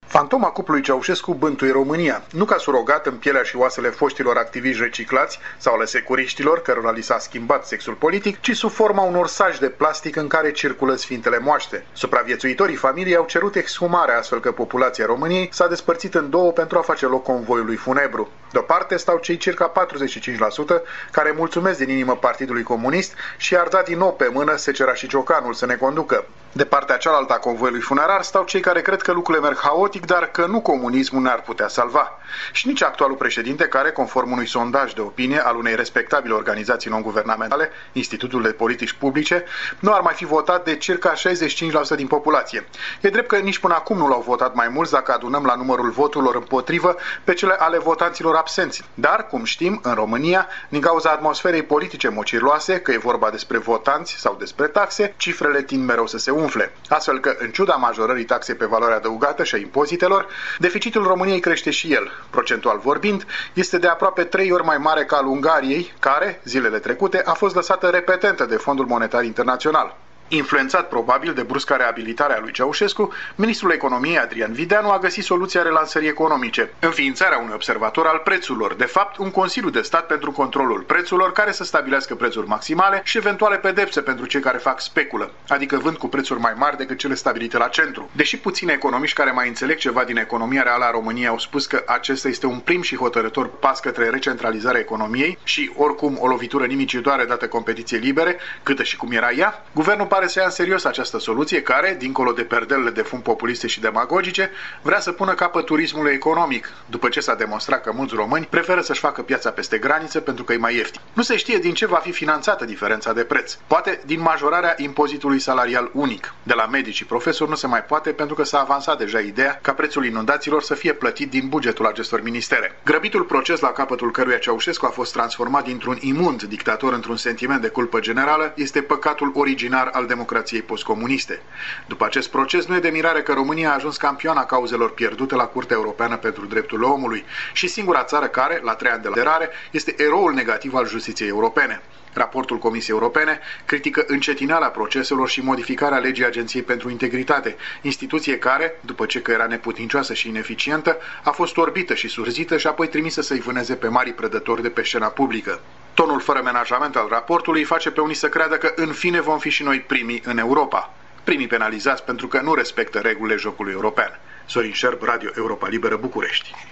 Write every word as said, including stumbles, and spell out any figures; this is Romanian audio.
Fantoma cuplului Ceaușescu bântuie România, nu ca surogat în pielea și oasele foștilor activiști reciclați sau ale securiștilor cărora li s-a schimbat sexul politic, ci sub forma unor saci de plastic în care circulă sfintele moaște. Supraviețuitorii familiei au cerut exhumarea, astfel că populația României s-a despărțit în două pentru a face loc convoiului funebru. De o parte stau cei circa patruzeci și cinci la sută care mulțumesc din inimă Partidului Comunist și ar da din nou pe mână Secera și Ciocanul să ne conducă. De partea cealaltă a convoiului funerar stau cei care cred că lucrurile merg haotic, dar că nu comunismul ne-ar putea salva. Și nici actualul președinte care, conform unui sondaj de opinie al unei respectabile organizații non-guvernamentale, Institutul de Politici Publice, nu ar mai fi votat de circa șaizeci și cinci la sută din populație. E drept că nici până acum nu l-au votat mai mulți dacă adunăm la numărul voturilor împotrivă pe cele ale votanților absenți. Dar, cum știm, în România, din cauza atmosferei politice mocirloase, că e vorba despre votanți sau despre taxe, cifrele tind mereu să se umfle. Astfel că, în ciuda majorării taxei pe valoare adăugată și a impozitelor, deficitul României crește și el. Procentual vorbind, este de aproape trei ori mai mare ca al Ungariei, care, zilele trecute, a fost lăsată repetentă de Fondul Monetar Internațional. Influențat probabil de brusca reabilitare a lui Ceaușescu, ministrul economiei Adrian Videanu a găsit soluția relansării economice, înființarea unui observator al prețurilor, de fapt un Consiliu de Stat pentru controlul prețurilor care să stabilească prețuri maximale și eventuale pedepse pentru cei care fac speculă, adică vând cu prețuri mai mari decât cele stabilite la centru. Deși puțini economiști care mai înțeleg ceva din economia reală a României au spus că acesta este un prim și hotărător pas către recentralizarea economiei și oricum o lovitură nimicitoare dată competiție libere, câtă și cum era ea, guvernul pare să ia în serios această soluție care, dincolo de perdelele de fum populiste și demagogice, vrea să pună capăt turismului economic, după ce s-a demonstrat că mulți români preferă să-și facă piața peste graniță pentru că e mai ieftin. Nu se știe din ce va fi finanțată diferența de preț. Poate din majorarea impozitului salarial unic. De la medici și profesori nu se mai poate pentru că s-a avansat deja ideea ca prețul inundațiilor să fie plătit din bugetul acestor ministere. Grăbitul proces la capătul căruia Ceaușescu a fost transformat dintr-un imund dictator într-un sentiment de culpă generală este păcatul originar al democrației postcomuniste. După acest proces, nu e de mirare că România a ajuns campioana cauzelor pierdute la Curtea Europeană pentru Drepturile Omului și singura țară care, la trei ani de la aderare, este eroul negativ al justiției europene. Raportul Comisiei Europene critică încetineala proceselor și modificarea legii Agenției pentru Integritate, instituție care, după ce că era neputincioasă și ineficientă, a fost orbită și surzită și apoi trimisă să-i vâneze pe marii prădători de pe scena publică. Tonul fără menajament al raportului face pe unii să creadă că în fine vom fi și noi primii în Europa. Primii penalizați pentru că nu respectă regulile jocului european. Sorin Șerb, Radio Europa Liberă, București.